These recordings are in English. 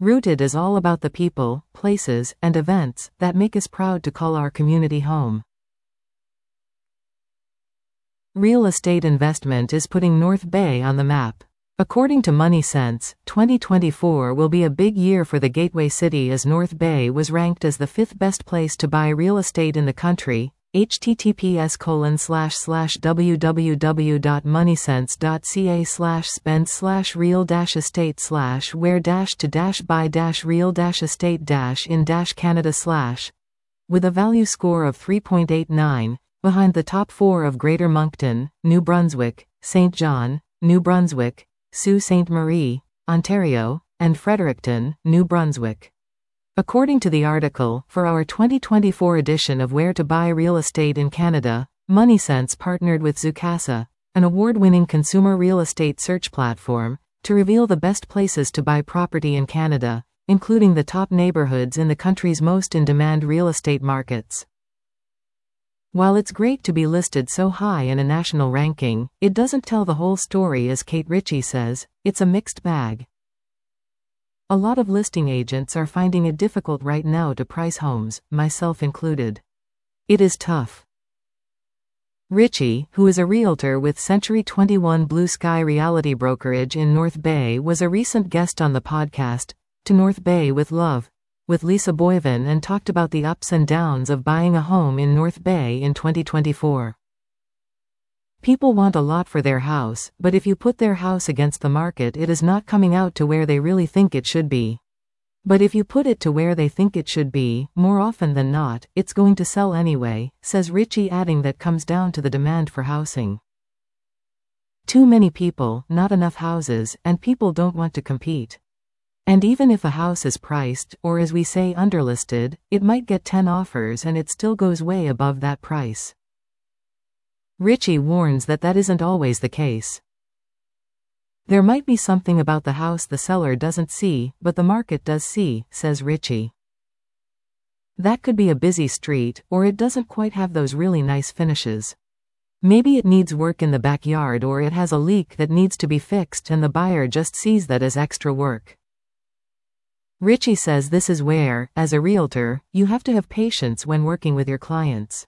Rooted is all about the people, places, and events that make us proud to call our community home. Real estate investment is putting North Bay on the map. According to Money Sense, 2024 will be a big year for the Gateway City as North Bay was ranked as the 5th best place to buy real estate in the country. https://www.moneysense.ca/spend/real-estate-where-to-buy-real-estate-in-Canada/ with a value score of 3.89, behind the top 4 of Greater Moncton, New Brunswick, St. John, New Brunswick, Sault Ste. Marie, Ontario, and Fredericton, New Brunswick. According to the article, for our 2024 edition of Where to Buy Real Estate in Canada, MoneySense partnered with Zoocasa, an award-winning consumer real estate search platform, to reveal the best places to buy property in Canada, including the top neighborhoods in the country's most in-demand real estate markets. While it's great to be listed so high in a national ranking, it doesn't tell the whole story. As Kate Ritchie says, it's a mixed bag. A lot of listing agents are finding it difficult right now to price homes, myself included. It is tough. Ritchie, who is a realtor with Century 21 Blue Sky Reality Brokerage in North Bay, was a recent guest on the podcast, To North Bay with Love, with Lisa Boyven, and talked about the ups and downs of buying a home in North Bay in 2024. People want a lot for their house, but if you put their house against the market, it is not coming out to where they really think it should be. But if you put it to where they think it should be, more often than not, it's going to sell anyway, says Ritchie, adding that comes down to the demand for housing. Too many people, not enough houses, and people don't want to compete. And even if a house is priced, or as we say underlisted, it might get 10 offers and it still goes way above that price. Ritchie warns that that isn't always the case. There might be something about the house the seller doesn't see, but the market does see, says Ritchie. That could be a busy street, or it doesn't quite have those really nice finishes. Maybe it needs work in the backyard, or it has a leak that needs to be fixed and the buyer just sees that as extra work. Ritchie says this is where, as a realtor, you have to have patience when working with your clients.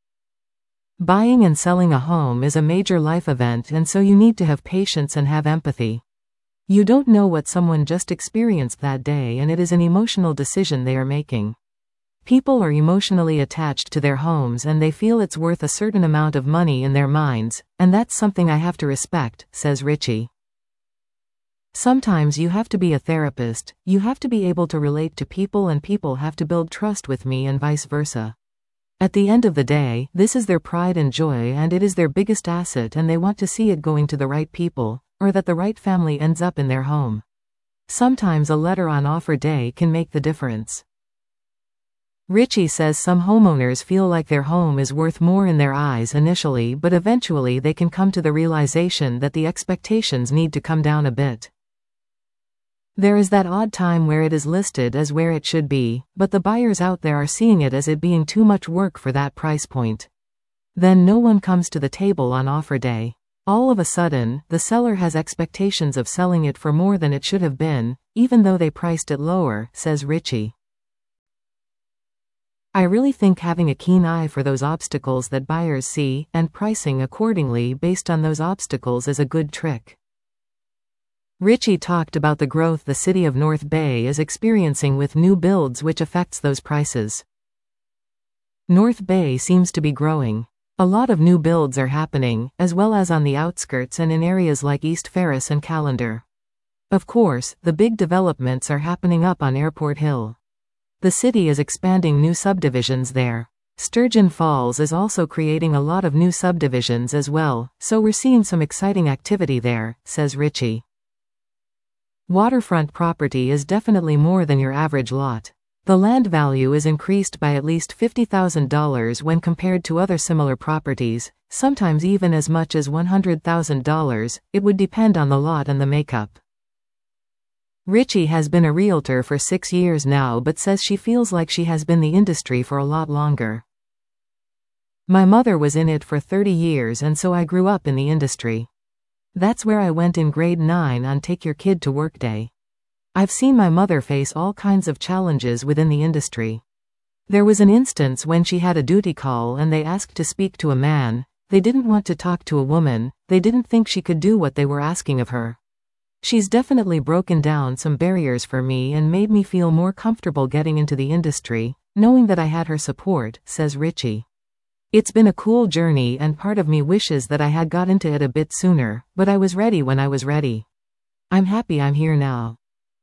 Buying and selling a home is a major life event, and so you need to have patience and have empathy. You don't know what someone just experienced that day, and it is an emotional decision they are making. People are emotionally attached to their homes and they feel it's worth a certain amount of money in their minds, and that's something I have to respect, says Ritchie. Sometimes you have to be a therapist, you have to be able to relate to people, and people have to build trust with me and vice versa. At the end of the day, this is their pride and joy, and it is their biggest asset, and they want to see it going to the right people, or that the right family ends up in their home. Sometimes a letter on offer day can make the difference. Ritchie says some homeowners feel like their home is worth more in their eyes initially, but eventually they can come to the realization that the expectations need to come down a bit. There is that odd time where it is listed as where it should be, but the buyers out there are seeing it as it being too much work for that price point. Then no one comes to the table on offer day. All of a sudden, the seller has expectations of selling it for more than it should have been, even though they priced it lower, says Ritchie. I really think having a keen eye for those obstacles that buyers see, and pricing accordingly based on those obstacles is a good trick. Ritchie talked about the growth the city of North Bay is experiencing with new builds, which affects those prices. North Bay seems to be growing. A lot of new builds are happening, as well as on the outskirts and in areas like East Ferris and Callander. Of course, the big developments are happening up on Airport Hill. The city is expanding new subdivisions there. Sturgeon Falls is also creating a lot of new subdivisions as well, so we're seeing some exciting activity there, says Ritchie. Waterfront property is definitely more than your average lot. The land value is increased by at least $50,000 when compared to other similar properties, sometimes even as much as $100,000. It would depend on the lot and the makeup. Ritchie has been a realtor for 6 years now, but says she feels like she has been in the industry for a lot longer. My mother was in it for 30 years, and so I grew up in the industry. That's where I went in grade 9 on Take Your Kid to Work Day. I've seen my mother face all kinds of challenges within the industry. There was an instance when she had a duty call and they asked to speak to a man. They didn't want to talk to a woman, they didn't think she could do what they were asking of her. She's definitely broken down some barriers for me and made me feel more comfortable getting into the industry, knowing that I had her support, says Richie. It's been a cool journey and part of me wishes that I had got into it a bit sooner, but I was ready when I was ready. I'm happy I'm here now.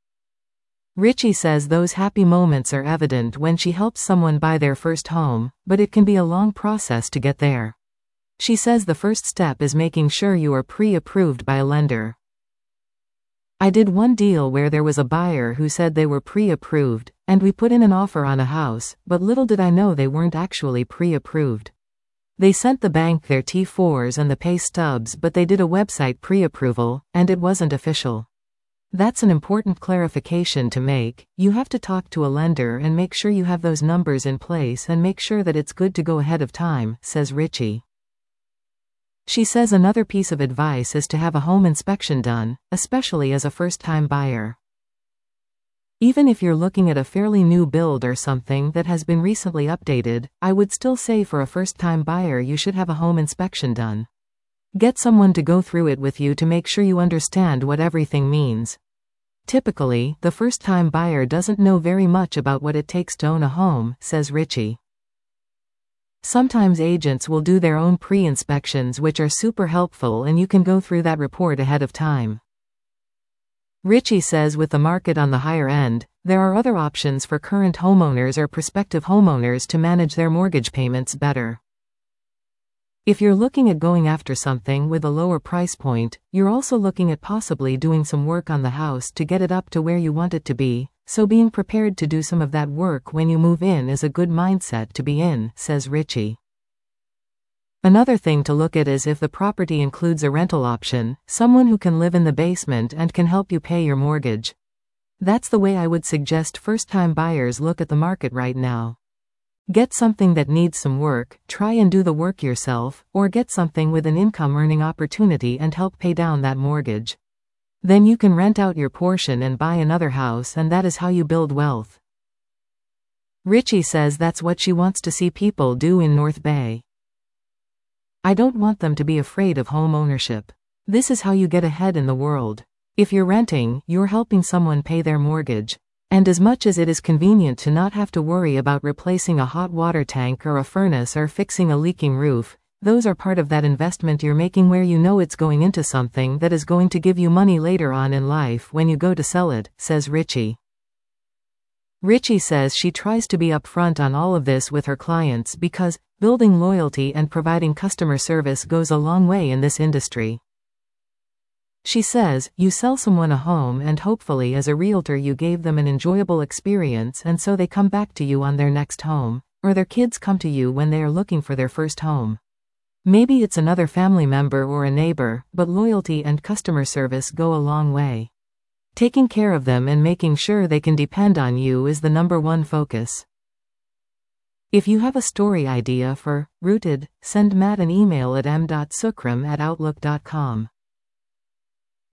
Richie says those happy moments are evident when she helps someone buy their first home, but it can be a long process to get there. She says the first step is making sure you are pre-approved by a lender. I did one deal where there was a buyer who said they were pre-approved, and we put in an offer on a house, but little did I know they weren't actually pre-approved. They sent the bank their T4s and the pay stubs, but they did a website pre-approval, and it wasn't official. That's an important clarification to make. You have to talk to a lender and make sure you have those numbers in place and make sure that it's good to go ahead of time, says Richie. She says another piece of advice is to have a home inspection done, especially as a first-time buyer. Even if you're looking at a fairly new build or something that has been recently updated, I would still say for a first-time buyer you should have a home inspection done. Get someone to go through it with you to make sure you understand what everything means. Typically, the first-time buyer doesn't know very much about what it takes to own a home, says Richie. Sometimes agents will do their own pre-inspections which are super helpful and you can go through that report ahead of time. Richie says with the market on the higher end, there are other options for current homeowners or prospective homeowners to manage their mortgage payments better. If you're looking at going after something with a lower price point, you're also looking at possibly doing some work on the house to get it up to where you want it to be, so being prepared to do some of that work when you move in is a good mindset to be in, says Richie. Another thing to look at is if the property includes a rental option, someone who can live in the basement and can help you pay your mortgage. That's the way I would suggest first-time buyers look at the market right now. Get something that needs some work, try and do the work yourself, or get something with an income-earning opportunity and help pay down that mortgage. Then you can rent out your portion and buy another house, and that is how you build wealth. Richie says that's what she wants to see people do in North Bay. I don't want them to be afraid of home ownership. This is how you get ahead in the world. If you're renting, you're helping someone pay their mortgage. And as much as it is convenient to not have to worry about replacing a hot water tank or a furnace or fixing a leaking roof, those are part of that investment you're making where you know it's going into something that is going to give you money later on in life when you go to sell it, says Richie. Richie says she tries to be upfront on all of this with her clients because building loyalty and providing customer service goes a long way in this industry. She says, you sell someone a home and hopefully as a realtor you gave them an enjoyable experience and so they come back to you on their next home, or their kids come to you when they are looking for their first home. Maybe it's another family member or a neighbor, but loyalty and customer service go a long way. Taking care of them and making sure they can depend on you is the #1 focus. If you have a story idea for Rooted, send Matt an email at m.sukram@outlook.com.